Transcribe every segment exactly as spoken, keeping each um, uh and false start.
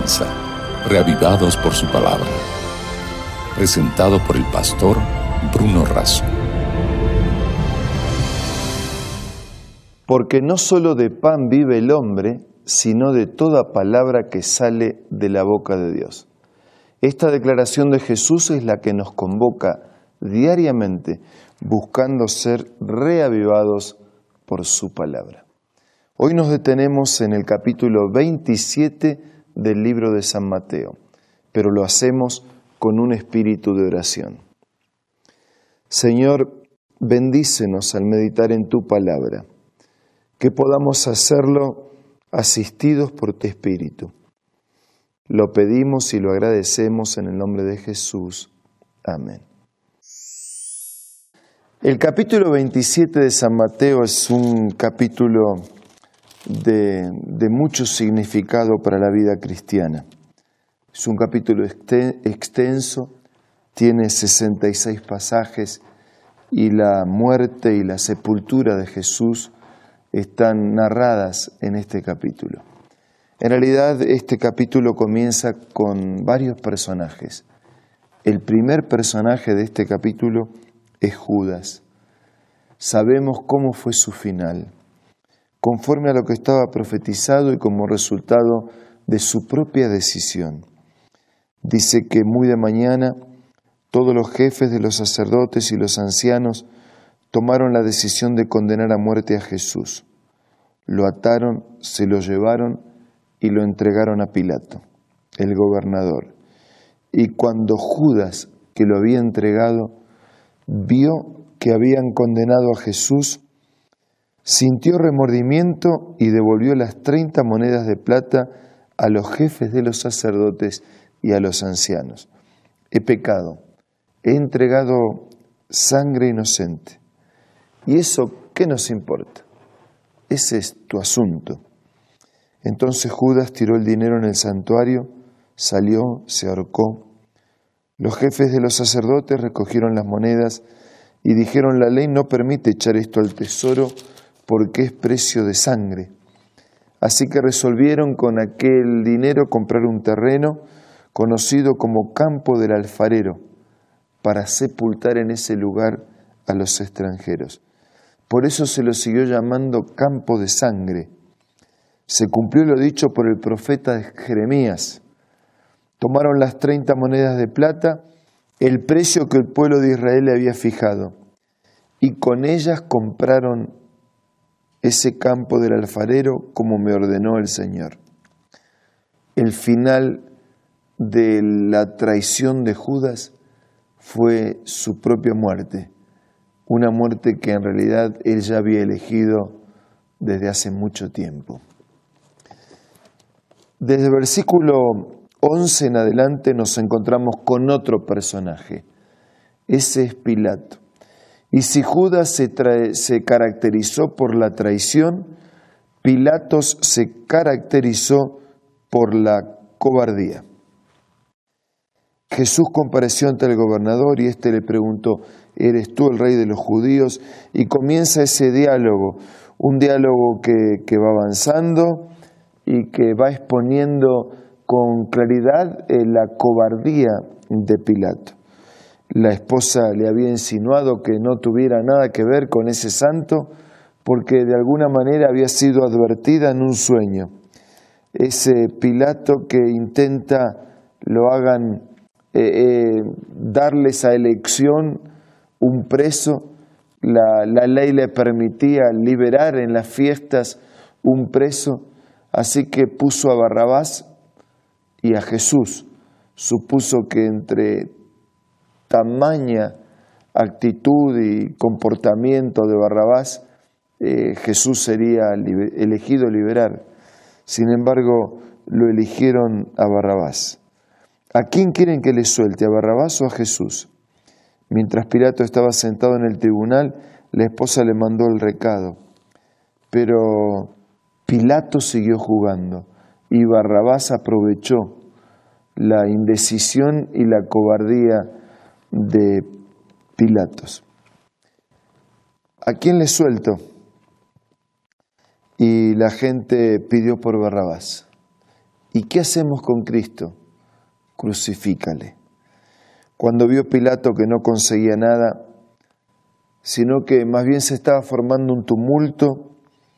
comienza, reavivados por su palabra. Presentado por el pastor Bruno Razo. Porque no solo de pan vive el hombre, sino de toda palabra que sale de la boca de Dios. Esta declaración de Jesús es la que nos convoca diariamente, buscando ser reavivados por su palabra. Hoy nos detenemos en el capítulo veintisiete del libro de San Mateo, pero lo hacemos con un espíritu de oración. Señor, bendícenos al meditar en tu palabra, que podamos hacerlo asistidos por tu Espíritu. Lo pedimos y lo agradecemos en el nombre de Jesús. Amén. El capítulo veintisiete de San Mateo es un capítulo de, de mucho significado para la vida cristiana. Es un capítulo extenso, tiene sesenta y seis pasajes y la muerte y la sepultura de Jesús están narradas en este capítulo. En realidad, este capítulo comienza con varios personajes. El primer personaje de este capítulo es Judas. Sabemos cómo fue su final, conforme a lo que estaba profetizado y como resultado de su propia decisión. Dice que muy de mañana todos los jefes de los sacerdotes y los ancianos tomaron la decisión de condenar a muerte a Jesús. Lo ataron, se lo llevaron y lo entregaron a Pilato, el gobernador. Y cuando Judas, que lo había entregado, vio que habían condenado a Jesús, sintió remordimiento y devolvió las treinta monedas de plata a los jefes de los sacerdotes y a los ancianos. He pecado, he entregado sangre inocente. ¿Y eso qué nos importa? Ese es tu asunto. Entonces Judas tiró el dinero en el santuario, salió, se ahorcó. Los jefes de los sacerdotes recogieron las monedas y dijeron: la ley no permite echar esto al tesoro porque es precio de sangre. Así que resolvieron con aquel dinero comprar un terreno conocido como Campo del Alfarero para sepultar en ese lugar a los extranjeros. Por eso se lo siguió llamando Campo de Sangre. Se cumplió lo dicho por el profeta Jeremías. Tomaron las treinta monedas de plata, el precio que el pueblo de Israel le había fijado, y con ellas compraron ese campo del alfarero como me ordenó el Señor. El final de la traición de Judas fue su propia muerte, una muerte que en realidad él ya había elegido desde hace mucho tiempo. Desde el versículo once en adelante nos encontramos con otro personaje. Ese es Pilato. Y si Judas se, trae, se caracterizó por la traición, Pilatos se caracterizó por la cobardía. Jesús compareció ante el gobernador y éste le preguntó: ¿eres tú el rey de los judíos? Y comienza ese diálogo, un diálogo que, que va avanzando y que va exponiendo con claridad eh, la cobardía de Pilato. La esposa le había insinuado que no tuviera nada que ver con ese santo porque de alguna manera había sido advertida en un sueño. Ese Pilato que intenta lo hagan eh, eh, darles a elección un preso. La, la ley le permitía liberar en las fiestas un preso, así que puso a Barrabás y a Jesús. Supuso que entre tamaña actitud y comportamiento de Barrabás, eh, Jesús sería liber, elegido liberar. Sin embargo, lo eligieron a Barrabás. ¿A quién quieren que le suelte, a Barrabás o a Jesús? Mientras Pilato estaba sentado en el tribunal, la esposa le mandó el recado. Pero Pilato siguió jugando y Barrabás aprovechó la indecisión y la cobardía de Pilatos. ¿A quién le suelto? Y la gente pidió por Barrabás. ¿Y qué hacemos con Cristo? Crucifícale. Cuando vio Pilato que no conseguía nada, sino que más bien se estaba formando un tumulto,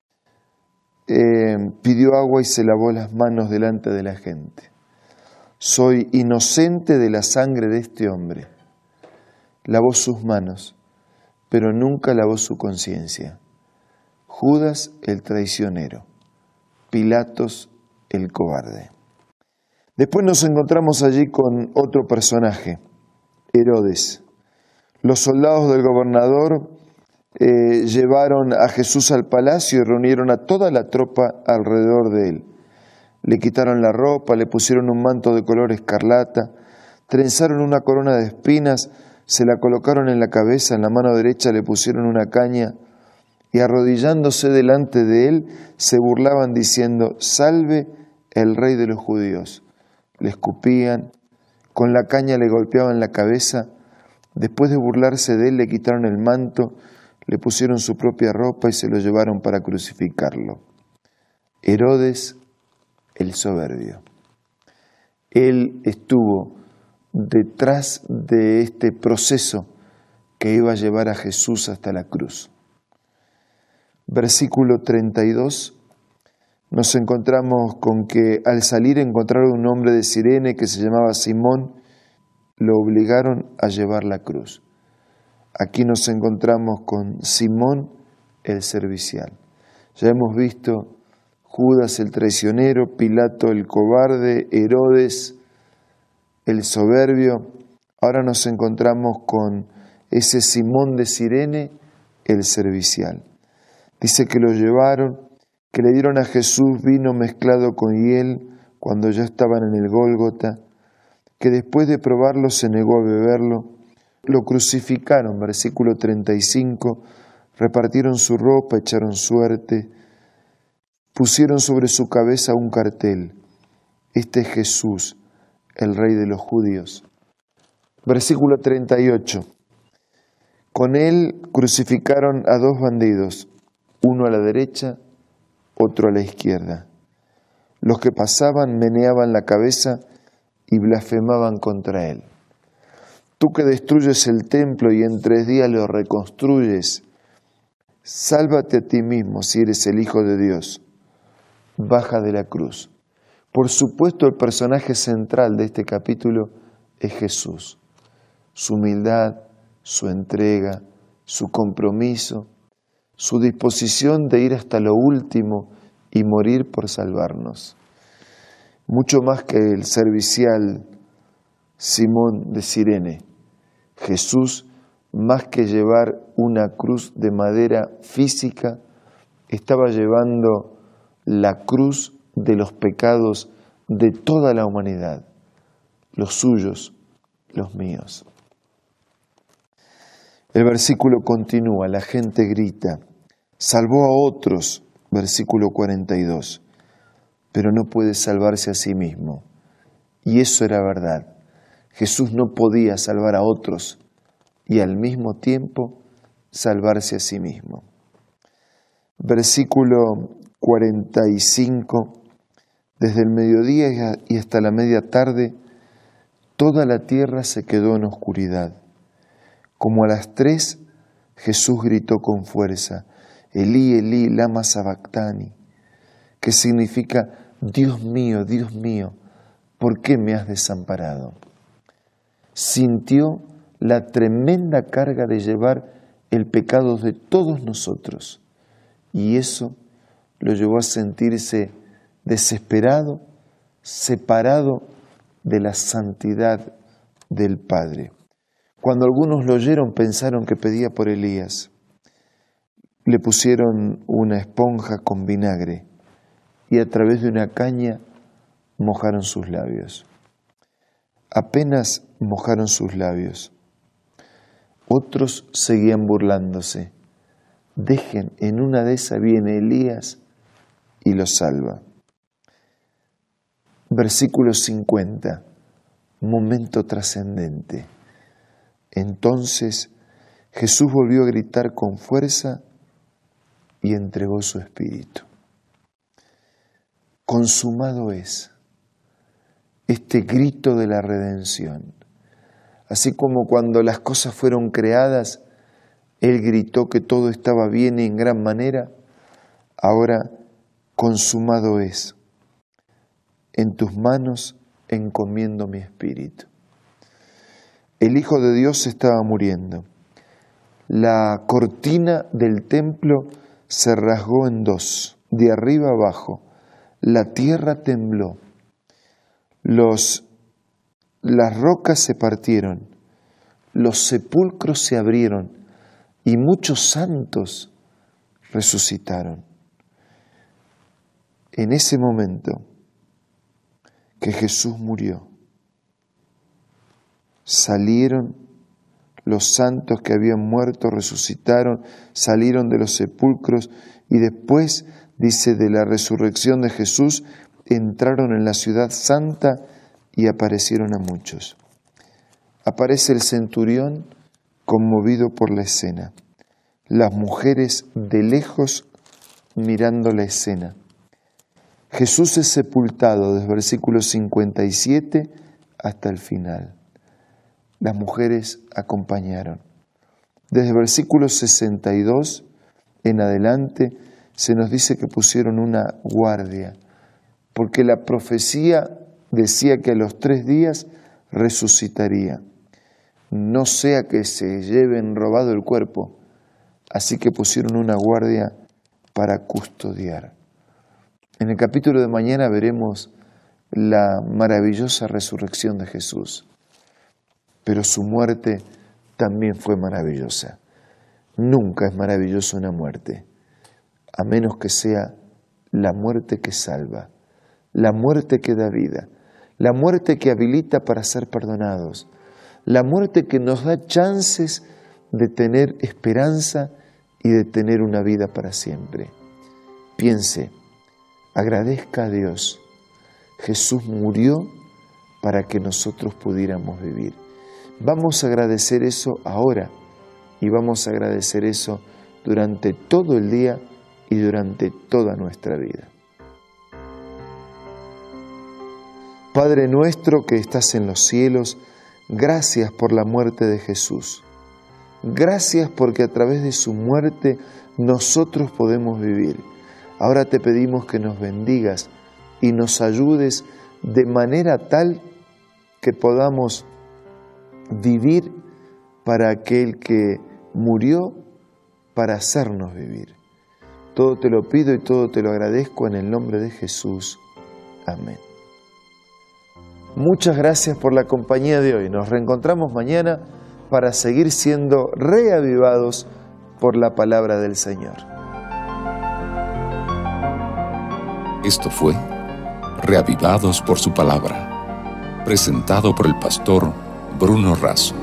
eh, pidió agua y se lavó las manos delante de la gente. Soy inocente de la sangre de este hombre. Lavó sus manos, pero nunca lavó su conciencia. Judas el traicionero, Pilatos el cobarde. Después nos encontramos allí con otro personaje, Herodes. Los soldados del gobernador eh, llevaron a Jesús al palacio y reunieron a toda la tropa alrededor de él. Le quitaron la ropa, le pusieron un manto de color escarlata, trenzaron una corona de espinas, se la colocaron en la cabeza, en la mano derecha le pusieron una caña y arrodillándose delante de él se burlaban diciendo: «Salve el rey de los judíos». Le escupían, con la caña le golpeaban la cabeza. Después de burlarse de él le quitaron el manto, le pusieron su propia ropa y se lo llevaron para crucificarlo. Herodes el soberbio. Él estuvo detrás de este proceso que iba a llevar a Jesús hasta la cruz. Versículo treinta y dos, nos encontramos con que al salir encontraron un hombre de Cirene que se llamaba Simón, lo obligaron a llevar la cruz. Aquí nos encontramos con Simón el servicial. Ya hemos visto Judas el traicionero, Pilato el cobarde, Herodes el soberbio. Ahora nos encontramos con ese Simón de Cirene, el servicial. Dice que lo llevaron, que le dieron a Jesús vino mezclado con hiel cuando ya estaban en el Gólgota, que después de probarlo se negó a beberlo. Lo crucificaron, versículo treinta y cinco, repartieron su ropa, echaron suerte, pusieron sobre su cabeza un cartel: «Este es Jesús, el Rey de los Judíos». Versículo treinta y ocho, con él crucificaron a dos bandidos, uno a la derecha, otro a la izquierda. Los que pasaban meneaban la cabeza y blasfemaban contra él. Tú que destruyes el templo y en tres días lo reconstruyes, sálvate a ti mismo si eres el Hijo de Dios. Baja de la cruz. Por supuesto, el personaje central de este capítulo es Jesús. Su humildad, su entrega, su compromiso, su disposición de ir hasta lo último y morir por salvarnos. Mucho más que el servicial Simón de Cirene, Jesús, más que llevar una cruz de madera física, estaba llevando la cruz de los pecados de toda la humanidad, los suyos, los míos. El versículo continúa, la gente grita: «Salvó a otros», versículo cuarenta y dos, pero no puede salvarse a sí mismo. Y eso era verdad. Jesús no podía salvar a otros y al mismo tiempo salvarse a sí mismo. Versículo cuarenta y cinco, desde el mediodía y hasta la media tarde, toda la tierra se quedó en oscuridad. Como a las tres, Jesús gritó con fuerza: «Elí, Elí, lama sabactani», que significa: «Dios mío, Dios mío, ¿por qué me has desamparado?». Sintió la tremenda carga de llevar el pecado de todos nosotros y eso lo llevó a sentirse desesperado, separado de la santidad del Padre. Cuando algunos lo oyeron pensaron que pedía por Elías. Le pusieron una esponja con vinagre y a través de una caña mojaron sus labios. Apenas mojaron sus labios. Otros seguían burlándose. Dejen, en una de esas viene Elías y los salva. Versículo cincuenta, momento trascendente. Entonces Jesús volvió a gritar con fuerza y entregó su espíritu. Consumado es. este grito de la redención. Así como cuando las cosas fueron creadas, Él gritó que todo estaba bien y en gran manera, ahora consumado es. En tus manos encomiendo mi espíritu. El Hijo de Dios estaba muriendo. La cortina del templo se rasgó en dos, de arriba abajo. La tierra tembló. Los, las rocas se partieron. Los sepulcros se abrieron y muchos santos resucitaron. En ese momento que Jesús murió, salieron los santos que habían muerto, resucitaron, salieron de los sepulcros y después, dice, de la resurrección de Jesús, entraron en la ciudad santa y aparecieron a muchos. Aparece el centurión conmovido por la escena, las mujeres de lejos mirando la escena. Jesús es sepultado desde el versículo cincuenta y siete hasta el final. Las mujeres acompañaron. Desde el versículo sesenta y dos en adelante se nos dice que pusieron una guardia, porque la profecía decía que a los tres días resucitaría. No sea que se lleven robado el cuerpo, así que pusieron una guardia para custodiar. En el capítulo de mañana veremos la maravillosa resurrección de Jesús, pero su muerte también fue maravillosa. Nunca es maravillosa una muerte, a menos que sea la muerte que salva, la muerte que da vida, la muerte que habilita para ser perdonados, la muerte que nos da chances de tener esperanza y de tener una vida para siempre. Piense, agradezca a Dios. Jesús murió para que nosotros pudiéramos vivir. Vamos a agradecer eso ahora y vamos a agradecer eso durante todo el día y durante toda nuestra vida. Padre nuestro que estás en los cielos, gracias por la muerte de Jesús. Gracias porque a través de su muerte nosotros podemos vivir. Ahora te pedimos que nos bendigas y nos ayudes de manera tal que podamos vivir para aquel que murió para hacernos vivir. Todo te lo pido y todo te lo agradezco en el nombre de Jesús. Amén. Muchas gracias por la compañía de hoy. Nos reencontramos mañana para seguir siendo reavivados por la palabra del Señor. Esto fue Reavivados por su palabra, presentado por el pastor Bruno Razo.